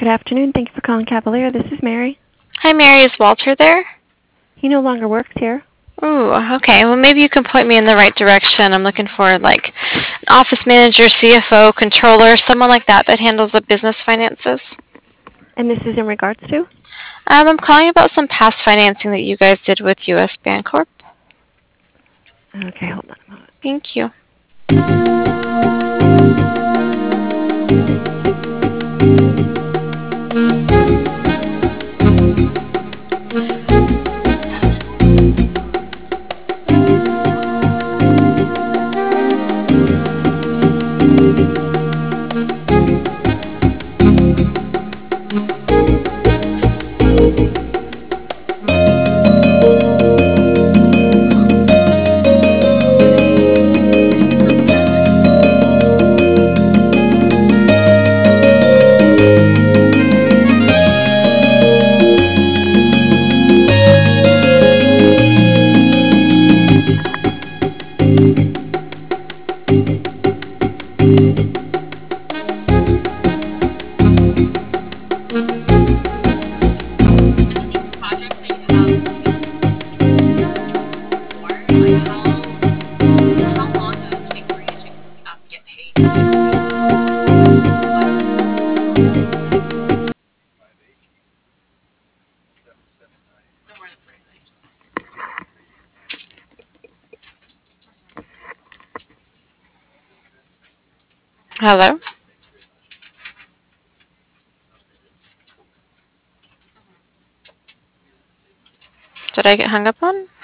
afternoon. Thank you for calling Cavalier. This is Mary. Hi, Mary. Is Walter there? He no longer works here. Ooh, okay. Well, maybe you can point me in the right direction. I'm looking for like an office manager, CFO, controller, someone like that handles the business finances. And this is in regards to? I'm calling about some past financing that you guys did with US Bancorp. Okay, hold on a moment. Thank you. Hello? Did I get hung up on?